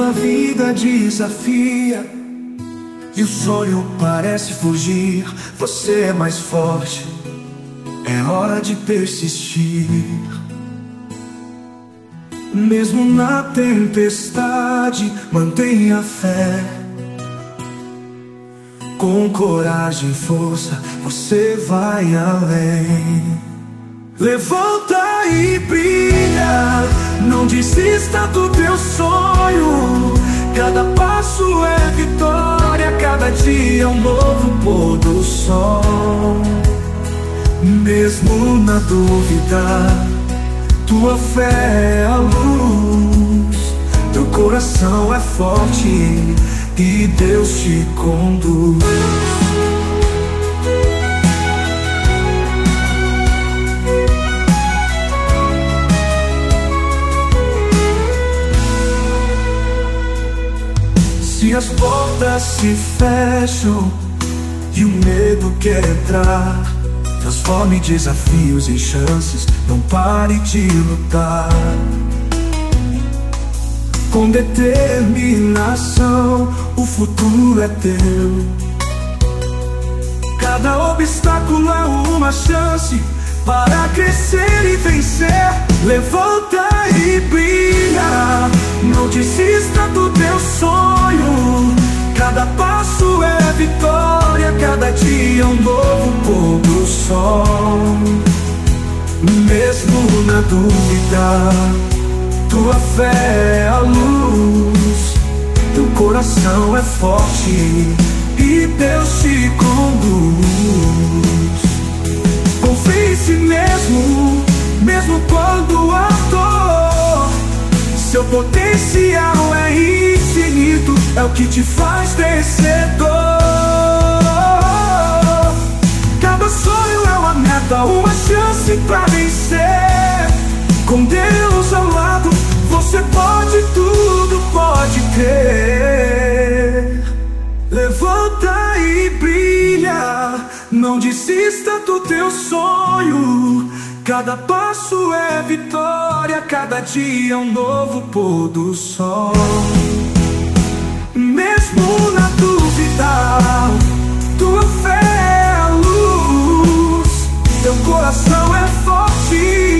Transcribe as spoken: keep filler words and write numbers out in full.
a vida desafia e o sonho parece fugir. Você é mais forte, é hora de persistir. Mesmo na tempestade, mantenha fé. Com coragem e força, você vai além. Levanta e brilha, não desista do teu sonho. Cada passo é vitória, cada dia é um novo pôr do sol. Mesmo na dúvida, tua fé é a luz. Teu coração é forte e Deus te conduz. Se as portas se fecham e o medo quer entrar, transforme desafios em chances, não pare de lutar. Com determinação, o futuro é teu. Cada obstáculo é uma chance para crescer e vencer. Levanta e brilha, não desista do teu sonho. Cada passo é vitória, cada dia é um novo pôr do sol. Mesmo na dúvida, tua fé é a luz. Teu coração é forte e Deus te conduz. Confie em si mesmo, mesmo quando há dor. Seu potencial é infinito, é o que te faz vencedor. Cada sonho é uma meta, uma chance pra vencer. Com Deus ao lado, você pode tudo, pode ter. Levanta e brilha, não desista do teu sonho. Cada passo é vitória, cada dia é um novo pôr do sol. Mesmo na dúvida, tua fé é a luz. Teu coração é forte